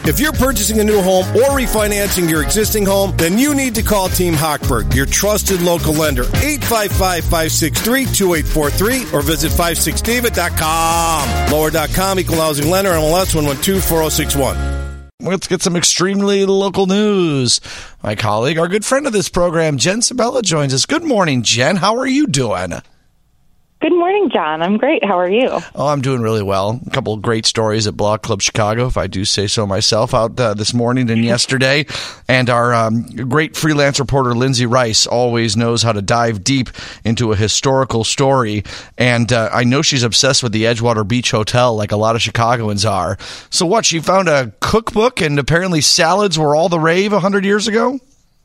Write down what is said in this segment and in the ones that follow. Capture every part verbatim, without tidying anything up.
If you're purchasing a new home or refinancing your existing home, then you need to call Team Hochberg, your trusted local lender. eight five five, five six three, two eight four three or visit five six david dot com. Lower dot com, equal housing lender, M L S one one two four zero six one. Let's get some extremely local news. My colleague, our good friend of this program, Jen Sabella, joins us. Good morning, Jen. How are you doing? Good morning, John. I'm great. How are you? Oh, I'm doing really well. A couple of great stories at Block Club Chicago, if I do say so myself, out uh, this morning and yesterday. And our um, great freelance reporter, Lindsay Rice, always knows how to dive deep into a historical story. And uh, I know she's obsessed with the Edgewater Beach Hotel, like a lot of Chicagoans are. So what, she found a cookbook and apparently salads were all the rave one hundred years ago?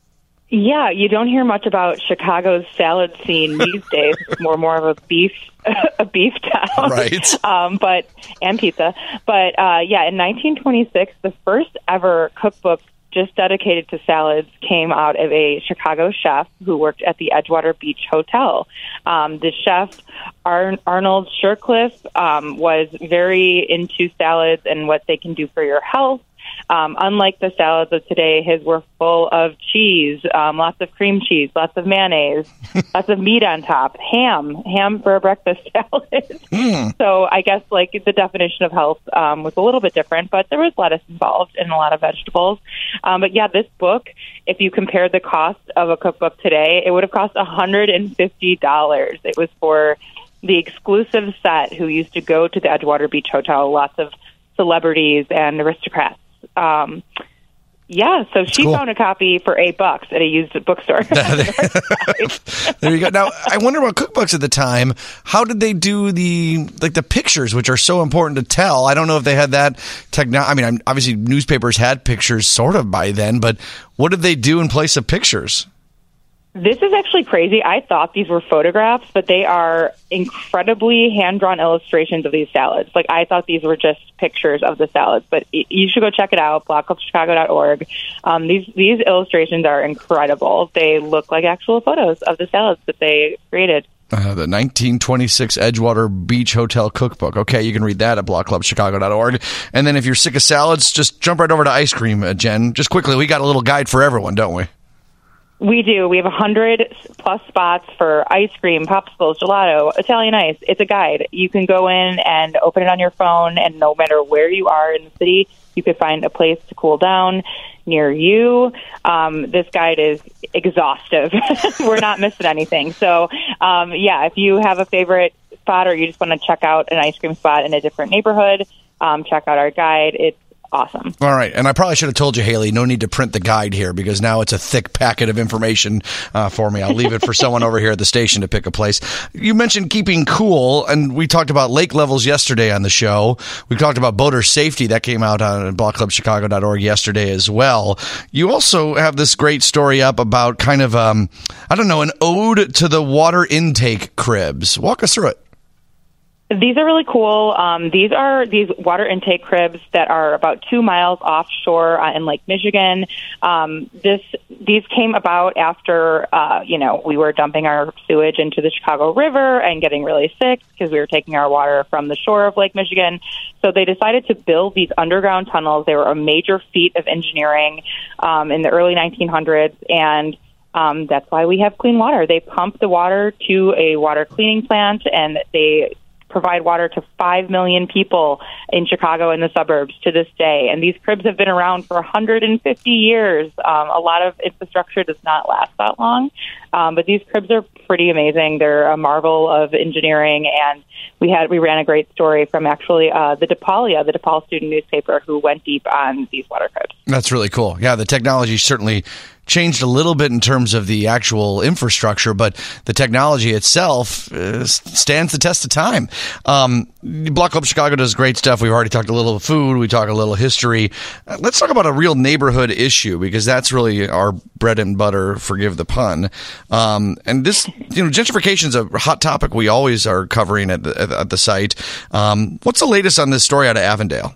Yeah, you don't hear much about Chicago's salad scene these days. It's more more of a beef a beef town, right? Um, but and pizza. But uh, yeah, in nineteen twenty-six, the first ever cookbook just dedicated to salads came out of a Chicago chef who worked at the Edgewater Beach Hotel. Um, the chef, Ar- Arnold Shercliffe, um, was very into salads and what they can do for your health. Um, unlike the salads of today, his were full of cheese, um, lots of cream cheese, lots of mayonnaise, lots of meat on top, ham, ham for a breakfast salad. Mm. So I guess like the definition of health um, was a little bit different, but there was lettuce involved and a lot of vegetables. Um, but yeah, this book, if you compared the cost of a cookbook today, it would have cost one hundred fifty dollars. It was for the exclusive set who used to go to the Edgewater Beach Hotel, lots of celebrities and aristocrats. Um, yeah, so she cool. found a copy for eight bucks at a used bookstore. There you go. Now, I wonder about cookbooks at the time. How did they do the like the pictures, which are so important to tell? I don't know if they had that technology. I mean, obviously newspapers had pictures sort of by then, but what did they do in place of pictures? This is actually crazy. I thought these were photographs, but they are incredibly hand-drawn illustrations of these salads. Like, I thought these were just pictures of the salads, but you should go check it out, block club chicago dot org. Um, these, these illustrations are incredible. They look like actual photos of the salads that they created. Uh, the nineteen twenty-six Edgewater Beach Hotel Cookbook. Okay, you can read that at block club chicago dot org. And then if you're sick of salads, just jump right over to ice cream, uh, Jen. Just quickly, we got a little guide for everyone, don't we? We do. We have one hundred plus spots for ice cream, popsicles, gelato, Italian ice. It's a guide. You can go in and open it on your phone, and no matter where you are in the city, you could find a place to cool down near you. Um, this guide is exhaustive. We're not missing anything. So, um, yeah, if you have a favorite spot or you just want to check out an ice cream spot in a different neighborhood, um, check out our guide. It's awesome. All right. And I probably should have told you, Haley, no need to print the guide here because now it's a thick packet of information uh, for me. I'll leave it for someone over here at the station to pick a place. You mentioned keeping cool, and we talked about lake levels yesterday on the show. We talked about boater safety. That came out on block club chicago dot org yesterday as well. You also have this great story up about kind of, um, I don't know, an ode to the water intake cribs. Walk us through it. These are really cool. Um, these are these water intake cribs that are about two miles offshore uh, in Lake Michigan. Um, this these came about after uh, you know we were dumping our sewage into the Chicago River and getting really sick because we were taking our water from the shore of Lake Michigan. So they decided to build these underground tunnels. They were a major feat of engineering um, in the early nineteen hundreds, and um, that's why we have clean water. They pump the water to a water cleaning plant, and they provide water to five million people in Chicago and the suburbs to this day. And these cribs have been around for one hundred fifty years. Um, a lot of infrastructure does not last that long, um, but these cribs are pretty amazing. They're a marvel of engineering, and we had we ran a great story from actually uh, the DePaulia, the DePaul student newspaper, who went deep on these water cribs. That's really cool. Yeah, the technology certainly changed a little bit in terms of the actual infrastructure, but the technology itself uh, stands the test of time. Um, Block Club Chicago does great stuff. We've already talked a little food. We talk a little history. Uh, let's talk about a real neighborhood issue because that's really our bread and butter, forgive the pun. Um, and this, you know, gentrification is a hot topic we always are covering at the, at the site. Um, what's the latest on this story out of Avondale?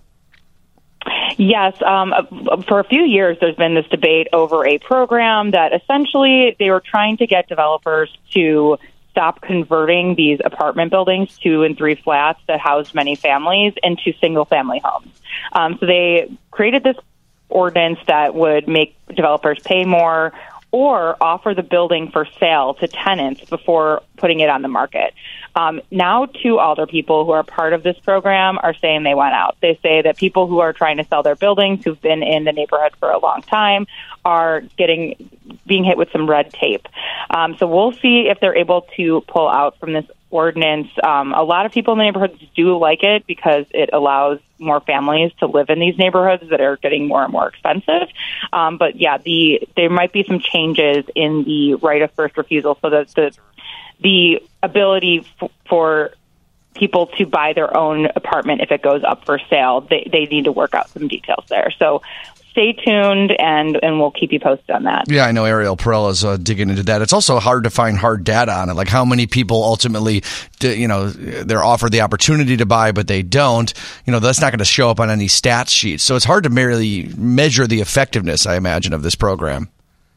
Yes, um, for a few years there's been this debate over a program that essentially they were trying to get developers to stop converting these apartment buildings, two and three flats that housed many families, into single-family homes. Um, so they created this ordinance that would make developers pay more or offer the building for sale to tenants before putting it on the market. Um, now, two older people who are part of this program are saying they want out. They say that people who are trying to sell their buildings, who've been in the neighborhood for a long time, are getting being hit with some red tape. Um, so we'll see if they're able to pull out from this ordinance. Um, a lot of people in the neighborhoods do like it because it allows more families to live in these neighborhoods that are getting more and more expensive. Um, but yeah, the there might be some changes in the right of first refusal so that the the ability f- for people to buy their own apartment if it goes up for sale, they, they need to work out some details there. So stay tuned, and, and we'll keep you posted on that. Yeah, I know Ariel Perella is uh, digging into that. It's also hard to find hard data on it, like how many people ultimately, you know, they're offered the opportunity to buy, but they don't. You know, that's not going to show up on any stats sheets. So it's hard to merely measure the effectiveness, I imagine, of this program.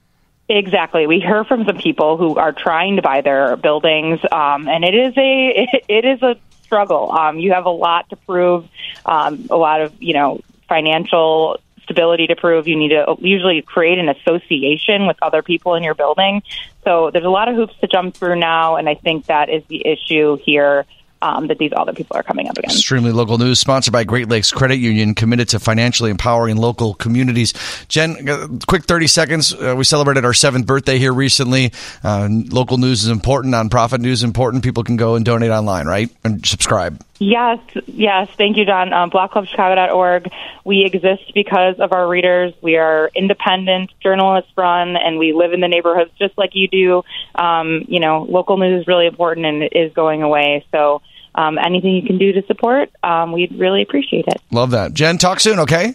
Exactly. We hear from some people who are trying to buy their buildings, um, and it is a it, it is a struggle. Um, you have a lot to prove, um, a lot of you know financial stability to prove. You need to usually create an association with other people in your building. So there's a lot of hoops to jump through now, and I think that is the issue here. Um, that these other people are coming up against. Extremely Local News, sponsored by Great Lakes Credit Union, committed to financially empowering local communities. Jen, quick thirty seconds. Uh, we celebrated our seventh birthday here recently. Uh, local news is important. Nonprofit news is important. People can go and donate online, right? And subscribe. Yes, yes. Thank you, John. Um, block club chicago dot org. We exist because of our readers. We are independent, journalist-run, and we live in the neighborhoods just like you do. Um, you know, local news is really important, and it is going away. So um, anything you can do to support, um, we'd really appreciate it. Love that. Jen, talk soon, okay?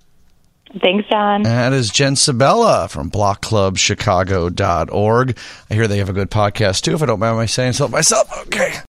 Thanks, John. That is Jen Sabella from block club chicago dot org. I hear they have a good podcast, too, if I don't mind my saying so myself. Okay.